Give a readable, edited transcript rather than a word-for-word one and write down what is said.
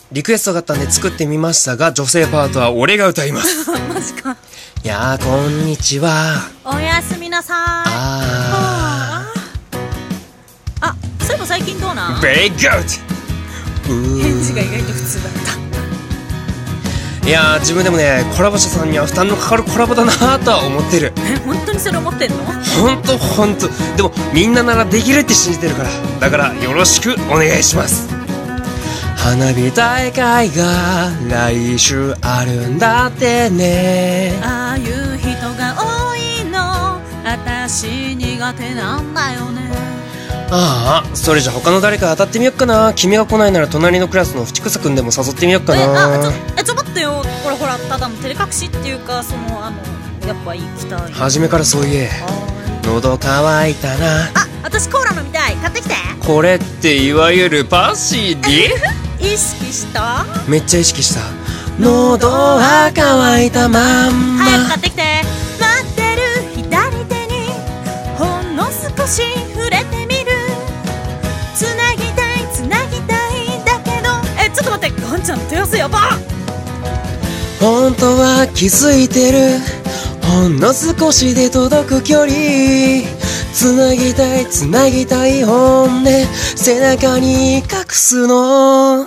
リクエストがあったんで作ってみましたが、女性パートは俺が歌います。 マジか。 いやー、こんにちは。 おやすみなさい。そういえば最近どうなん？ ベリーグッド。 返事が意外と普通だった。 いやー、自分でもね、コラボ者さんには負担のかかるコラボだなーとは思ってる。 本当にそれ思ってんの？ ほんとでもみんなならできるって信じてるから、だからよろしくお願いします。花火大会が来週あるんだってね。 ああいう人が多いの、私苦手なんだよね。 ああ、それじゃ他の誰か当たってみよっかな。君が来ないなら隣のクラスの淵草くんでも誘ってみよっかな。 ちょ待ってよ。ほらただの照れ隠しっていうか、やっぱ行きたい。 初めからそう言え。喉乾いたな。 私コーラ飲みたい。買ってきて。 これっていわゆるパシリ？ 意識した？ めっちゃ意識した。喉は乾いたまんま。 早く買ってきて。待ってる左手にほんの少し触れてみる。つなぎたいだけど、ちょっと待って、ガンちゃん手汗やば。 本当は気づいてる。ほんの少しで届く距離。つなぎたい本音背中に隠すの。